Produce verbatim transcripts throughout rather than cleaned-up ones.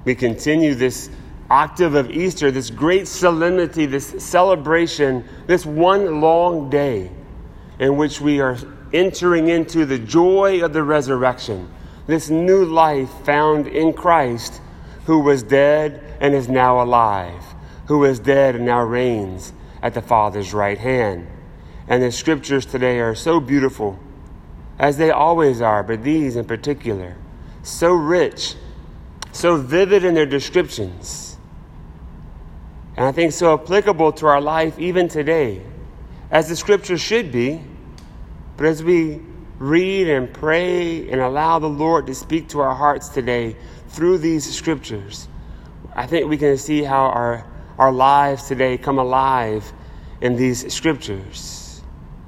we continue this octave of Easter, this great solemnity, this celebration, this one long day in which we are entering into the joy of the resurrection, this new life found in Christ, who was dead and is now alive, who is dead and now reigns at the Father's right hand. And the scriptures today are so beautiful, as they always are, but these in particular, so rich, so vivid in their descriptions, and I think so applicable to our life even today, as the scriptures should be. But as we read and pray and allow the Lord to speak to our hearts today through these scriptures, I think we can see how our, our lives today come alive in these scriptures.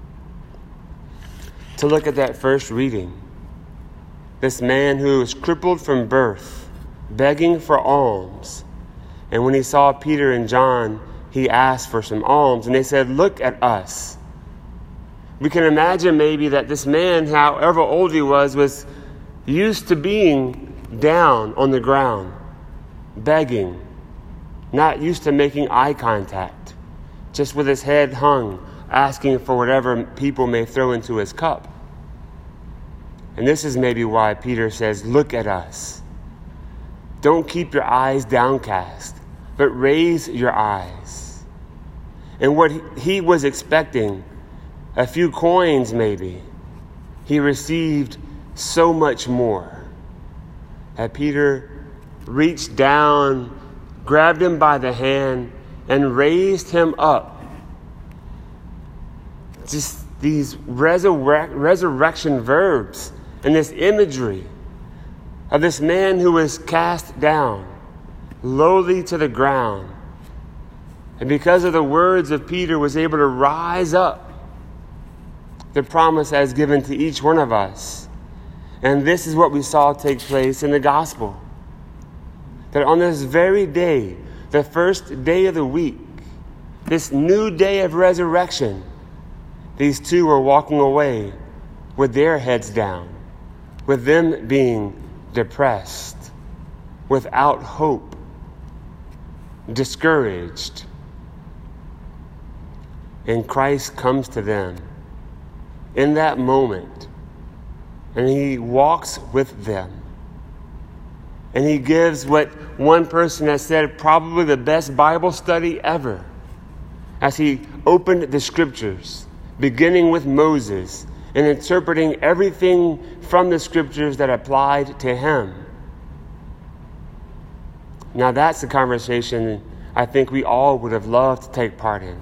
To look at that first reading, this man who was crippled from birth, begging for alms. And when he saw Peter and John, he asked for some alms. And they said, "Look at us." We can imagine maybe that this man, however old he was, was used to being down on the ground, begging, not used to making eye contact, just with his head hung, asking for whatever people may throw into his cup. And this is maybe why Peter says, "Look at us." Don't keep your eyes downcast, but raise your eyes. And what he was expecting, a few coins maybe, he received so much more. And Peter reached down, grabbed him by the hand, and raised him up. Just these resurrect, resurrection verbs and this imagery of this man who was cast down, lowly to the ground. And because of the words of Peter, was able to rise up. The promise as given to each one of us. And this is what we saw take place in the gospel. That on this very day, the first day of the week, this new day of resurrection, these two were walking away with their heads down, with them being depressed, without hope, discouraged. And Christ comes to them in that moment, and he walks with them. And he gives what one person has said, probably the best Bible study ever, as he opened the scriptures, beginning with Moses and interpreting everything from the scriptures that applied to him. Now that's the conversation I think we all would have loved to take part in.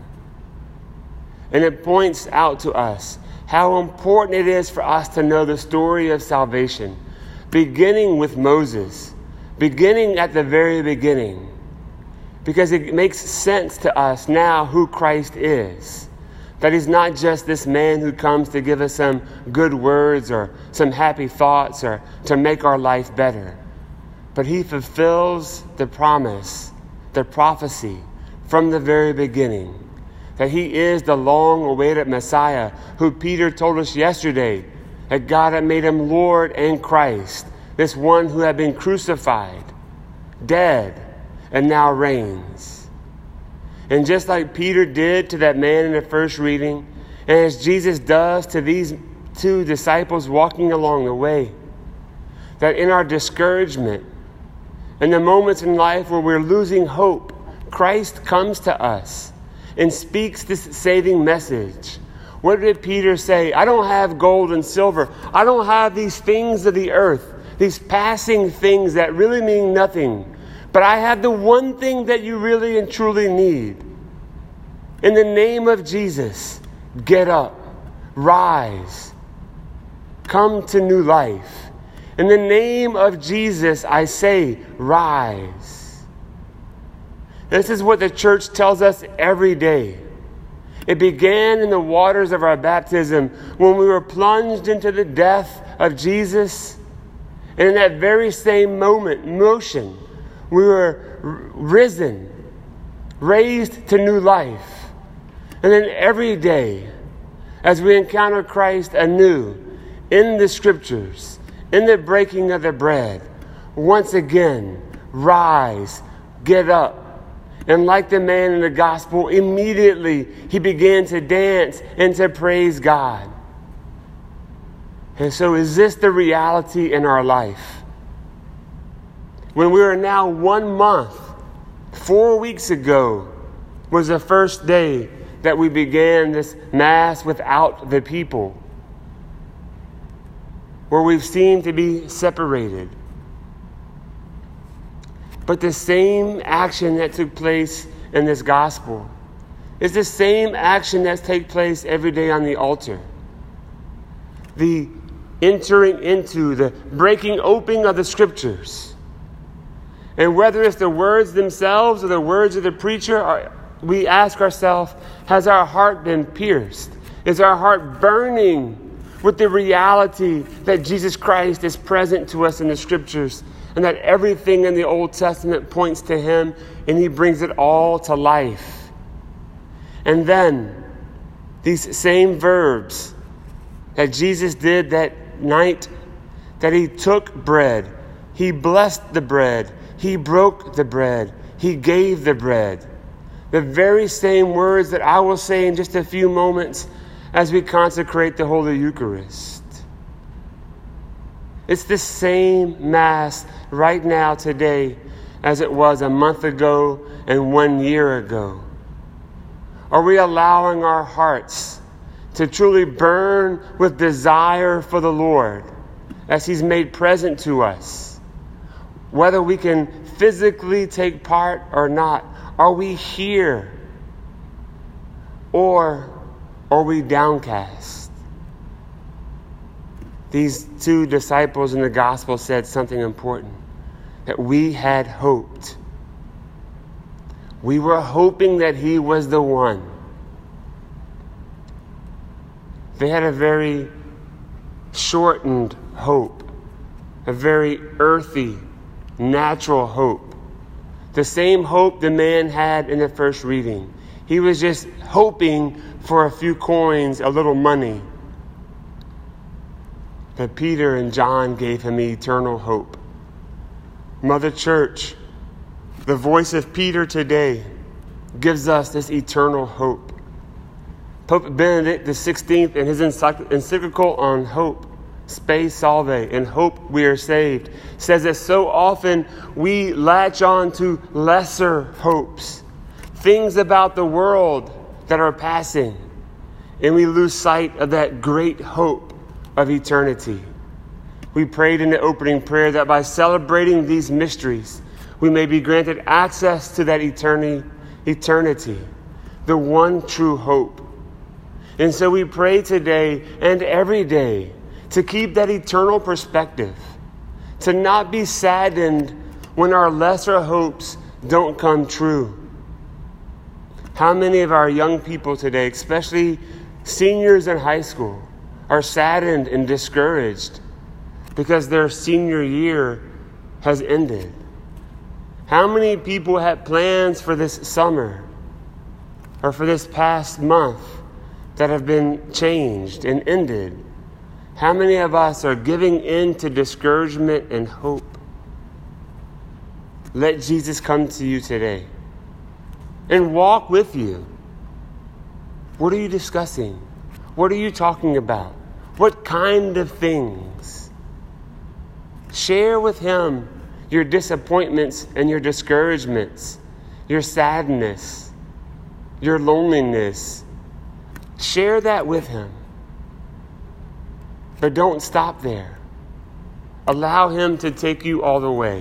And it points out to us how important it is for us to know the story of salvation, beginning with Moses, beginning at the very beginning, because it makes sense to us now who Christ is. That he's not just this man who comes to give us some good words or some happy thoughts or to make our life better. But he fulfills the promise, the prophecy from the very beginning, that he is the long-awaited Messiah who Peter told us yesterday that God had made him Lord and Christ, this one who had been crucified, dead, and now reigns. And just like Peter did to that man in the first reading, and as Jesus does to these two disciples walking along the way, that in our discouragement, in the moments in life where we're losing hope, Christ comes to us and speaks this saving message. What did Peter say? I don't have gold and silver. I don't have these things of the earth, these passing things that really mean nothing. But I have the one thing that you really and truly need. In the name of Jesus, get up, rise, come to new life. In the name of Jesus, I say, rise. This is what the church tells us every day. It began in the waters of our baptism when we were plunged into the death of Jesus. And in that very same moment, motion, we were risen, raised to new life. And then every day, as we encounter Christ anew in the scriptures, in the breaking of the bread, once again, rise, get up. And like the man in the gospel, immediately he began to dance and to praise God. And so is this the reality in our life? When we are now one month, four weeks ago was the first day that we began this Mass without the people, where we've seemed to be separated. But the same action that took place in this gospel is the same action that takes place every day on the altar. The entering into, the breaking open of the scriptures. And whether it's the words themselves or the words of the preacher, we ask ourselves, has our heart been pierced? Is our heart burning with the reality that Jesus Christ is present to us in the scriptures, and that everything in the Old Testament points to him, and he brings it all to life? And then these same verbs that Jesus did that night, that he took bread, he blessed the bread, he broke the bread, he gave the bread. The very same words that I will say in just a few moments as we consecrate the Holy Eucharist. It's the same Mass right now today as it was a month ago and one year ago. Are we allowing our hearts to truly burn with desire for the Lord as he's made present to us? Whether we can physically take part or not, are we here or are we downcast? These two disciples in the gospel said something important, that we had hoped. We were hoping that he was the one. They had a very shortened hope, a very earthy, natural hope. The same hope the man had in the first reading. He was just hoping for a few coins, a little money. But Peter and John gave him eternal hope. Mother Church, the voice of Peter today gives us this eternal hope. Pope Benedict the sixteenth, in his encyclical on hope, Spe Salve, in hope we are saved, says that so often we latch on to lesser hopes, things about the world that are passing, and we lose sight of that great hope of eternity. We prayed in the opening prayer that by celebrating these mysteries, we may be granted access to that eternity, eternity, the one true hope. And so we pray today and every day to keep that eternal perspective, to not be saddened when our lesser hopes don't come true. How many of our young people today, especially seniors in high school, are saddened and discouraged because their senior year has ended? How many people had plans for this summer or for this past month that have been changed and ended? How many of us are giving in to discouragement and hope? Let Jesus come to you today and walk with you. What are you discussing? What are you talking about? What kind of things? Share with him your disappointments and your discouragements, your sadness, your loneliness. Share that with him. But don't stop there. Allow him to take you all the way.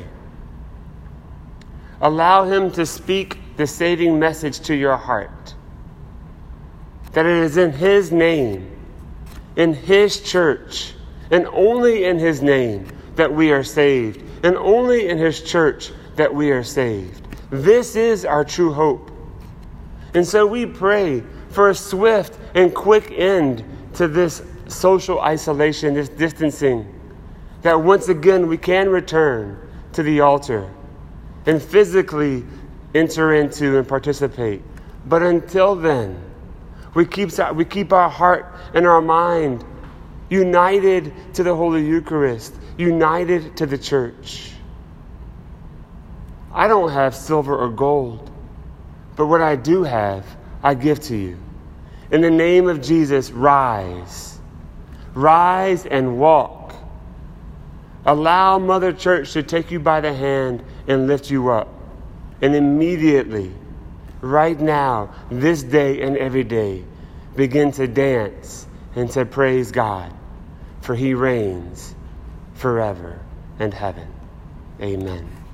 Allow him to speak the saving message to your heart. That it is in his name, in his church, and only in his name that we are saved. And only in his church that we are saved. This is our true hope. And so we pray for a swift and quick end to this social isolation, this distancing, that once again we can return to the altar and physically enter into and participate. But until then, we keep, we keep our heart and our mind united to the Holy Eucharist, united to the church. I don't have silver or gold, but what I do have, I give to you. In the name of Jesus, rise. Rise and walk. Allow Mother Church to take you by the hand and lift you up. And immediately, right now, this day and every day, begin to dance and to praise God, for he reigns forever and heaven. Amen.